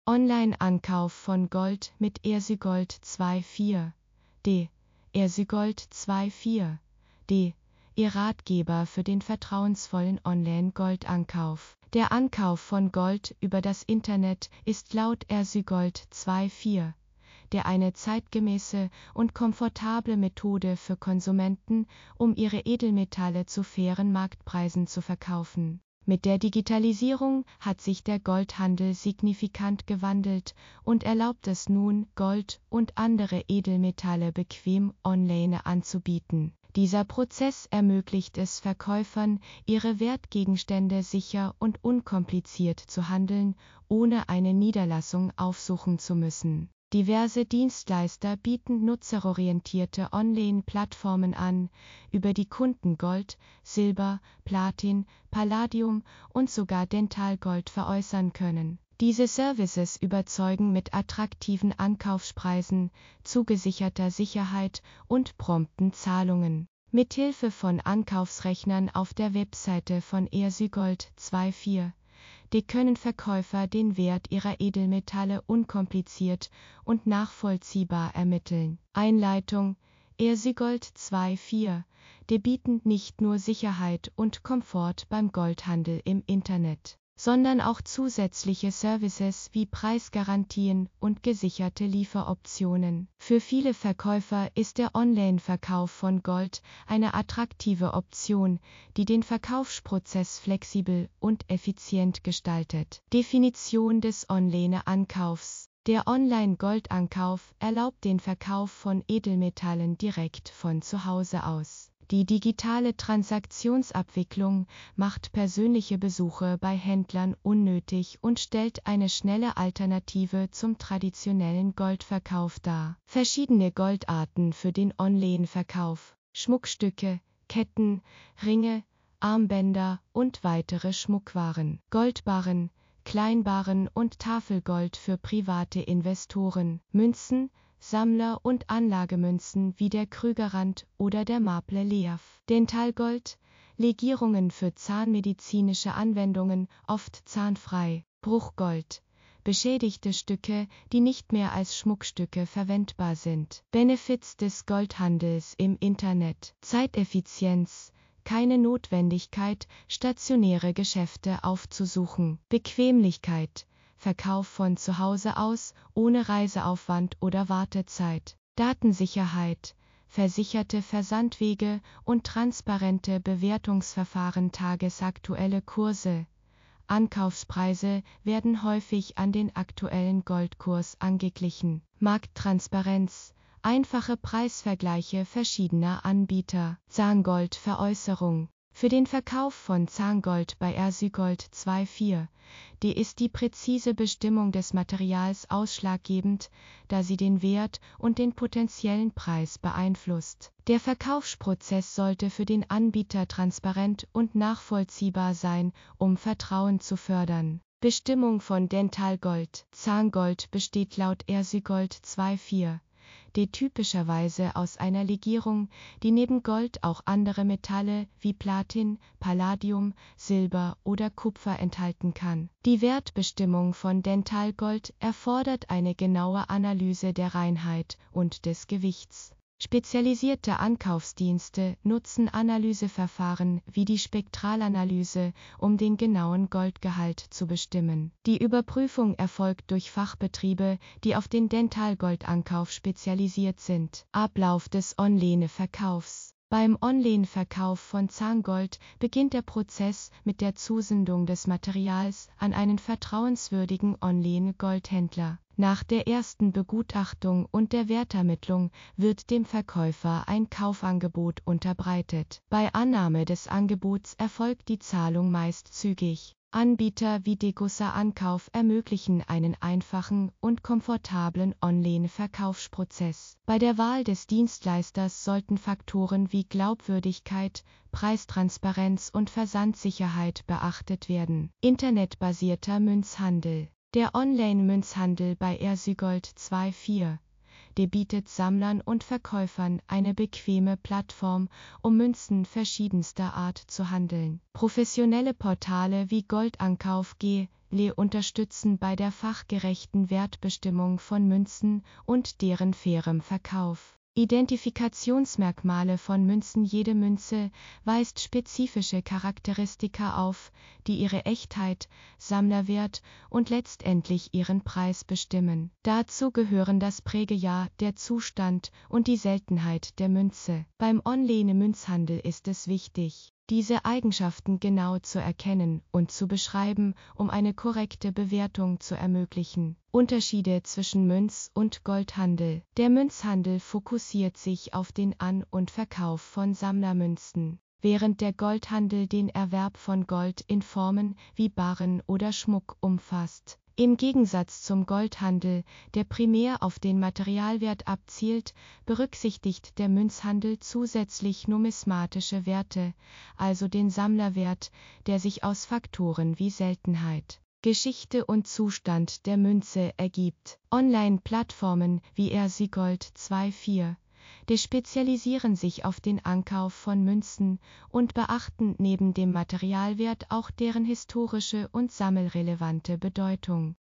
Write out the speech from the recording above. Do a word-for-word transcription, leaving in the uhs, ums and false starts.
Online-Ankauf von Gold mit Ersygold vierundzwanzig d. Ersygold vierundzwanzig d. Ihr Ratgeber für den vertrauensvollen Online-Goldankauf. Der Ankauf von Gold über das Internet ist laut Ersygold vierundzwanzig der eine zeitgemäße und komfortable Methode für Konsumenten, um ihre Edelmetalle zu fairen Marktpreisen zu verkaufen. Mit der Digitalisierung hat sich der Goldhandel signifikant gewandelt und erlaubt es nun, Gold und andere Edelmetalle bequem online anzubieten. Dieser Prozess ermöglicht es Verkäufern, ihre Wertgegenstände sicher und unkompliziert zu handeln, ohne eine Niederlassung aufsuchen zu müssen. Diverse Dienstleister bieten nutzerorientierte Online-Plattformen an, über die Kunden Gold, Silber, Platin, Palladium und sogar Dentalgold veräußern können. Diese Services überzeugen mit attraktiven Ankaufspreisen, zugesicherter Sicherheit und prompten Zahlungen. Mithilfe von Ankaufsrechnern auf der Webseite von Ersygold vierundzwanzig d. können Verkäufer den Wert ihrer Edelmetalle unkompliziert und nachvollziehbar ermitteln. Einleitung: Ersygold vierundzwanzig d. bieten nicht nur Sicherheit und Komfort beim Goldhandel im Internet, sondern auch zusätzliche Services wie Preisgarantien und gesicherte Lieferoptionen. Für viele Verkäufer ist der Online-Verkauf von Gold eine attraktive Option, die den Verkaufsprozess flexibel und effizient gestaltet. Definition des Online-Ankaufs: Der Online-Goldankauf erlaubt den Verkauf von Edelmetallen direkt von zu Hause aus. Die digitale Transaktionsabwicklung macht persönliche Besuche bei Händlern unnötig und stellt eine schnelle Alternative zum traditionellen Goldverkauf dar. Verschiedene Goldarten für den Online-Verkauf: Schmuckstücke, Ketten, Ringe, Armbänder und weitere Schmuckwaren. Goldbarren, Kleinbarren und Tafelgold für private Investoren. Münzen, Sammler- und Anlagemünzen wie der Krügerrand oder der Marble Leaf. Dentalgold, Legierungen für zahnmedizinische Anwendungen, oft zahnfrei. Bruchgold, beschädigte Stücke, die nicht mehr als Schmuckstücke verwendbar sind. Benefits des Goldhandels im Internet: Zeiteffizienz, keine Notwendigkeit, stationäre Geschäfte aufzusuchen. Bequemlichkeit, Verkauf von zu Hause aus, ohne Reiseaufwand oder Wartezeit. Datensicherheit, versicherte Versandwege und transparente Bewertungsverfahren. Tagesaktuelle Kurse. Ankaufspreise werden häufig an den aktuellen Goldkurs angeglichen. Markttransparenz, einfache Preisvergleiche verschiedener Anbieter. Zahngoldveräußerung: Für den Verkauf von Zahngold bei Ersygold vierundzwanzig d. ist die präzise Bestimmung des Materials ausschlaggebend, da sie den Wert und den potenziellen Preis beeinflusst. Der Verkaufsprozess sollte für den Anbieter transparent und nachvollziehbar sein, um Vertrauen zu fördern. Bestimmung von Dentalgold: Zahngold besteht laut Ersygold vierundzwanzig d. typischerweise aus einer Legierung, die neben Gold auch andere Metalle wie Platin, Palladium, Silber oder Kupfer enthalten kann. Die Wertbestimmung von Dentalgold erfordert eine genaue Analyse der Reinheit und des Gewichts. Spezialisierte Ankaufsdienste nutzen Analyseverfahren wie die Spektralanalyse, um den genauen Goldgehalt zu bestimmen. Die Überprüfung erfolgt durch Fachbetriebe, die auf den Dentalgoldankauf spezialisiert sind. Ablauf des Online-Verkaufs: Beim Online-Verkauf von Zahngold beginnt der Prozess mit der Zusendung des Materials an einen vertrauenswürdigen Online-Goldhändler. Nach der ersten Begutachtung und der Wertermittlung wird dem Verkäufer ein Kaufangebot unterbreitet. Bei Annahme des Angebots erfolgt die Zahlung meist zügig. Anbieter wie Degussa Ankauf ermöglichen einen einfachen und komfortablen Online-Verkaufsprozess. Bei der Wahl des Dienstleisters sollten Faktoren wie Glaubwürdigkeit, Preistransparenz und Versandsicherheit beachtet werden. Internetbasierter Münzhandel: Der Online-Münzhandel bei Ersygold vierundzwanzig d. bietet Sammlern und Verkäufern eine bequeme Plattform, um Münzen verschiedenster Art zu handeln. Professionelle Portale wie Goldankauf Punkt Le unterstützen bei der fachgerechten Wertbestimmung von Münzen und deren fairem Verkauf. Identifikationsmerkmale von Münzen. Jede Münze weist spezifische Charakteristika auf, die ihre Echtheit, Sammlerwert und letztendlich ihren Preis bestimmen. Dazu gehören das Prägejahr, der Zustand und die Seltenheit der Münze. Beim Online-Münzhandel ist es wichtig, diese Eigenschaften genau zu erkennen und zu beschreiben, um eine korrekte Bewertung zu ermöglichen. Unterschiede zwischen Münz- und Goldhandel. Der Münzhandel fokussiert sich auf den An- und Verkauf von Sammlermünzen, während der Goldhandel den Erwerb von Gold in Formen wie Barren oder Schmuck umfasst. Im Gegensatz zum Goldhandel, der primär auf den Materialwert abzielt, berücksichtigt der Münzhandel zusätzlich numismatische Werte, also den Sammlerwert, der sich aus Faktoren wie Seltenheit, Geschichte und Zustand der Münze ergibt. Online-Plattformen wie Ersigold vierundzwanzig D spezialisieren sich auf den Ankauf von Münzen und beachten neben dem Materialwert auch deren historische und sammelrelevante Bedeutung.